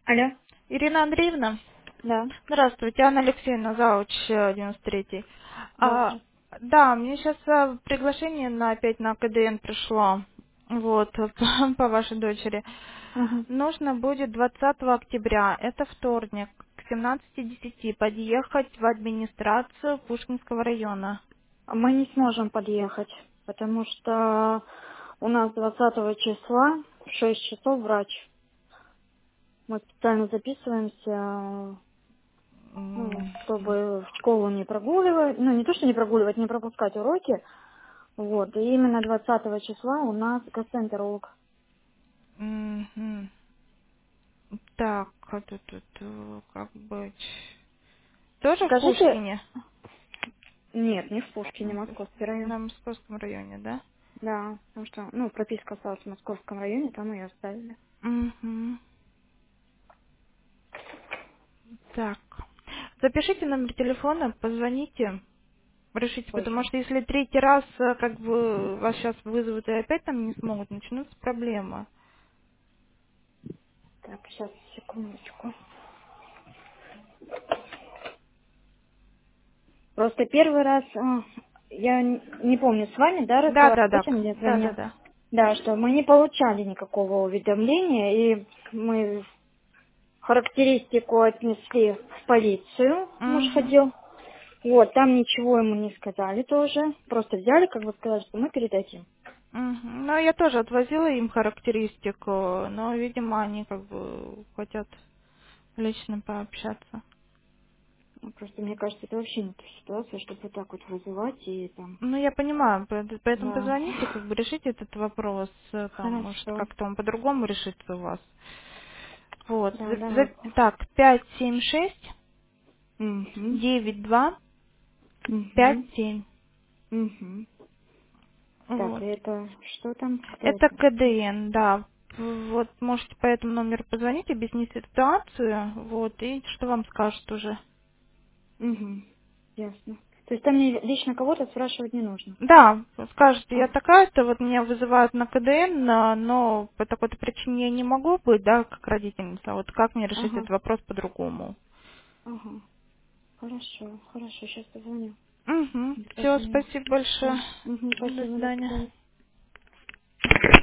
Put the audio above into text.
Алло, Ирина Андреевна, да, здравствуйте, Анна Алексеевна, зауч 93-й. да, А, здравствуйте. да, мне сейчас приглашение опять на КДН пришло, вот, по вашей дочери. Ага. Нужно будет 20 октября, это вторник, к 17:10 подъехать в администрацию Пушкинского района. Мы не сможем подъехать, потому что у нас 20 числа в 6 часов врач. Мы специально записываемся, ну, М, чтобы в школу не прогуливать, ну, не то, что не прогуливать, не пропускать уроки. Вот, и именно 20 числа у нас гастроэнтеролог. мгм. Так, а тут, как быть? Тоже в Скажите, Пушкине? нет, не в Пушкине, Ну, то есть Московский район. на Московском районе, да? Да, потому что, ну, прописка осталась в Московском районе, там ее оставили. Мгм. Так. Запишите номер телефона, позвоните, решите, потому Ой, что если третий раз как бы вас сейчас вызовут и опять там не смогут, начнутся проблемы. так, сейчас, секундочку. Просто первый раз, я не помню, с вами, да, Да, да, разговаривала, да, кто мне да, звонил? да, да. Да, что мы не получали никакого уведомления, и мы характеристику отнесли в полицию, муж Угу. ходил. Вот, там ничего ему не сказали тоже, просто взяли, как бы сказали, что мы передадим. Угу. Ну, я тоже отвозила им характеристику, но, видимо, они как бы хотят лично пообщаться. Ну, просто мне кажется, это вообще не та ситуация, чтобы вот так вот вызывать и там, Ну, я понимаю, поэтому да, позвоните, как бы решите этот вопрос, там, может, хорошо, как-то он по-другому решится у вас. Вот, да, давайте. так, 576 Угу, 92 угу, 57. угу. Так, и Вот. это что там? Кто Это это? КДН, да. Вот, можете по этому номеру позвонить, объяснить ситуацию, вот, и что вам скажут уже. Угу. Ясно. То есть там мне лично кого-то спрашивать не нужно. Да, скажете, А, я такая-то, вот меня вызывают на КДН, но по такой-то причине я не могу быть, да, как родительница. Вот как мне решить ага, этот вопрос по-другому? ага. Хорошо, хорошо, сейчас позвоню. Угу. Все, Позвоню. спасибо Да. большое. Угу, До спасибо, до свидания. свидания.